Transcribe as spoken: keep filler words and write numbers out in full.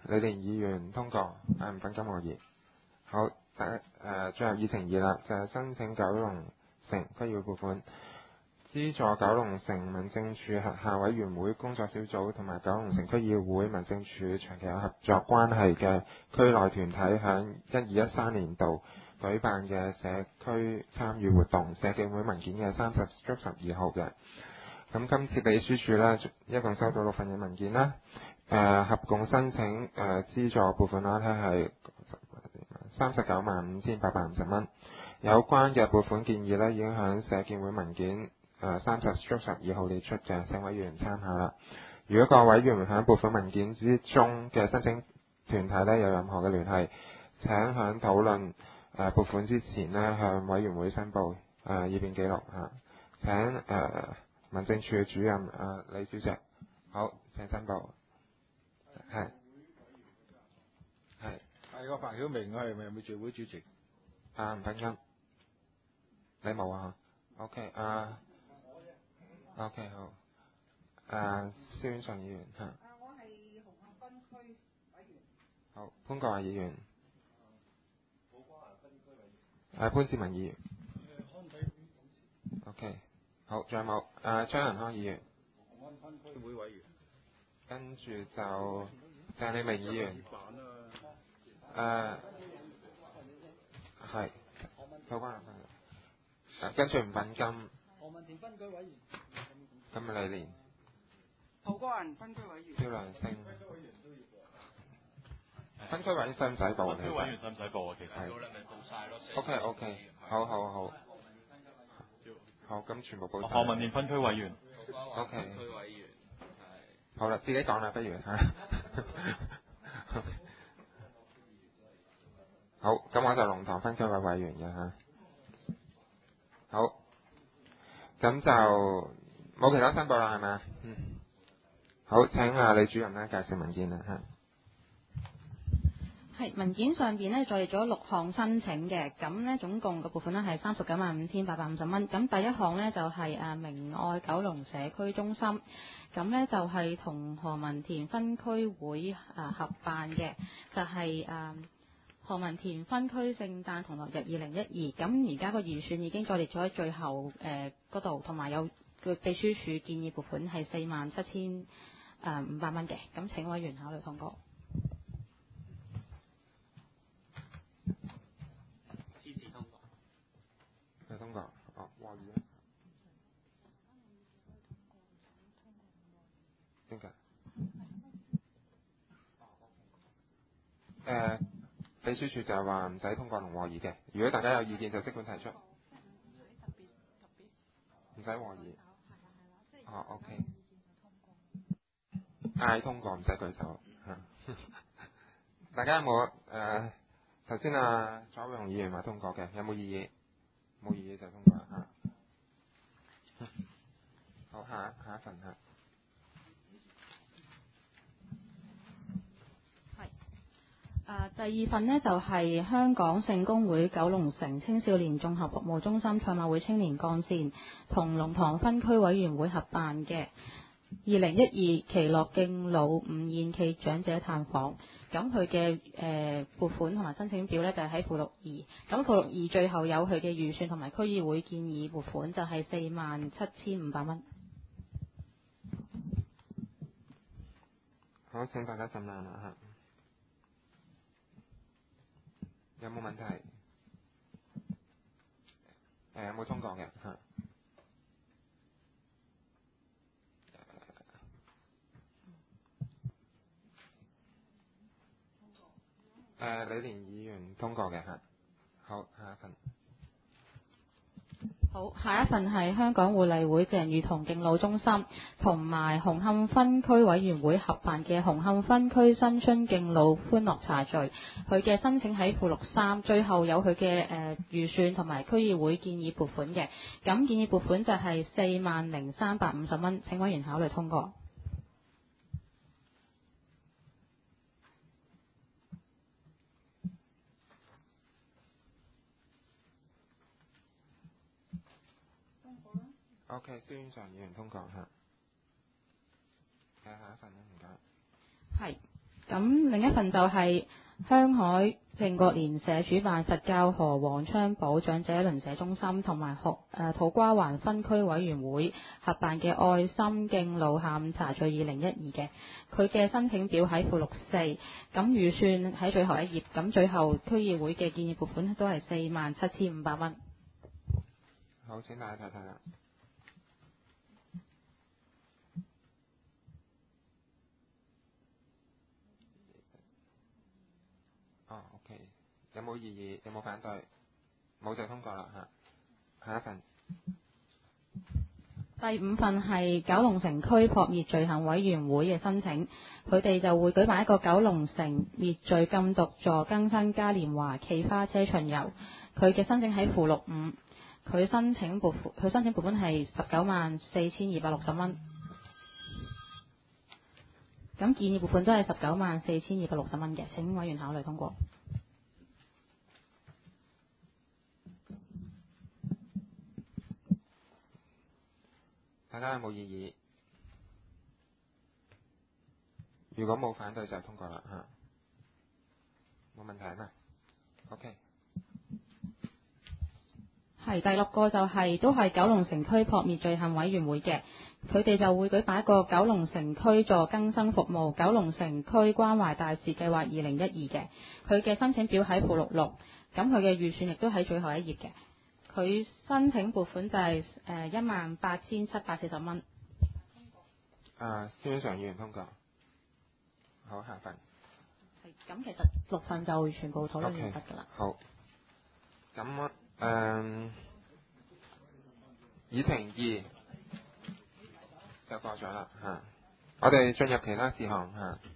李連議員通過，誒唔分金和議。好，第誒、呃、最後議程二啦，就係、是、申請九龍城區議會撥款，資助九龍城民政處轄下委員會工作小組同埋九龍城區議會民政處長期有合作關係嘅區內團體響一二一三年度舉辦嘅社區參與活動，社記會文件嘅三十足十二號嘅。咁今次秘書處呢，一共收到六份嘅文件啦，誒、呃、合共申請誒、呃、資助撥款額係三十九萬五千八百五十蚊。有關嘅撥款建議呢，已經響社建會文件誒三十足十二號列出嘅，請委員參考啦。如果各委員響撥款文件之中嘅申請團體呢，有任何嘅聯繫，請響討論誒撥款之前呢，向委員會申報誒以便記錄嚇。請誒、呃、民政處主任誒、呃、李小姐，好請申報。係係係個范曉明，我係咪咪聚會主席？ 啊吳品金，你冇啊？OK 啊 OK 好。誒蕭婉順議員嚇。啊我係紅磡分區委員。好，潘國華議員。誒潘志文議員。OK 好，仲有冇？誒張仁康議員。 紅磡分區會委員。 跟住就鄭利明議員。誒係。有關誒跟住吳品金。 何文田分區委員。 今日李連。 土瓜灣分區委員。 蕭亮星。分區委員使唔使報？ 分區委員使唔使報啊？其實係。 你咪報晒咯。 OK OK，好好好。好，咁全部報晒。 何文田分區委員。 OK。 分區委員係。 好啦，自己講啦，不如嚇。好，咁我就龍塘分區委委員嘅嚇。好，咁就冇其他申報啦，係咪啊？嗯。好，請啊李主任咧介紹文件啦嚇。 係文件上邊咧，載列咗六項申請嘅，咁呢總共嘅撥款呢係三十九萬五千八百五十蚊。咁第一項呢就係、是、誒明愛九龍社區中心，咁呢就係、是、同何文田分區會誒合辦嘅，就係、是、誒、呃、何文田分區聖誕同樂日二零一二。咁而家個預算已經載列咗喺最後誒嗰度，同埋有個秘書處建議撥款係四萬七千誒五百蚊嘅。咁請委員考慮通過。 通過，哦，華語咧？點解？誒，秘書處就係話唔使通過同和議嘅。如果大家有意見，就即管提出。唔使和議。哦 ，OK。嗌通過唔使舉手嚇。大家有冇誒頭先啊左榮議員話通過嘅，有冇異議？冇異議就通過啦嚇。好，下下一份嚇。 係。誒第二份呢，就係、是、香港聖公會九龍城青少年綜合服務中心賽馬會青年幹線同龍塘分區委員會合辦嘅二零一二奇樂敬老午宴暨長者探訪。咁佢嘅誒撥款同埋申請表呢，就係喺附錄二，咁附錄二最後有佢嘅預算同埋區議會建議撥款就係四萬七千五百蚊。 好，請大家審量啦嚇。有冇問題？誒有冇通過嘅嚇？誒李連議員通過嘅嚇。好，下一份。 好，下一份係香港護勵會鄭裕彤敬老中心同埋紅磡分區委員會合辦嘅紅磡分區新春敬老歡樂茶聚，佢嘅申請喺附錄三，最後有佢嘅誒預算同埋區議會建議撥款嘅，咁建議撥款就係四萬零三百五十蚊，請委員考慮通過。 OK， 孫常議員通過嚇。睇下下一份啦，唔該。 係。 咁另一份就係香海正覺蓮社主辦佛教河黃昌寶長者鄰舍中心同埋學誒土瓜灣分區委員會合辦嘅愛心敬老下午茶聚二零一二嘅，佢嘅申請表喺附錄四，咁預算喺最後一頁，咁最後區議會嘅建議撥款都係四萬七千五百蚊。 好，請大家睇睇啦。哦，OK，有冇異議？有冇反對？冇就通過啦嚇。下一份。 第五份係九龍城區撲滅罪行委員會嘅申請，佢哋就會舉辦一個九龍城滅罪禁毒助更新嘉年華企花車巡遊，佢嘅申請喺附錄五，佢申請撥款佢申請撥款係十九萬四千二百六十蚊，咁建議撥款都係十九萬四千二百六十蚊嘅，請委員考慮通過。 大家有冇異議？如果冇反對就通過啦嚇，冇問題啊嘛。OK。 係第六個就係、是、都係九龍城區撲滅罪行委員會嘅，佢哋就會舉辦一個九龍城區助更生服務九龍城區關懷大使計劃二零一二嘅，佢嘅申請表喺附錄六，咁佢嘅預算亦都喺最後一頁嘅。佢申請撥款就係誒一萬八千七百四十蚊。 啊，司長常議員通過。好，下份。 係咁，其實六份就全部討論完畢㗎啦。 好。咁誒、呃，議程二就過咗啦嚇。我哋進入其他事項嚇。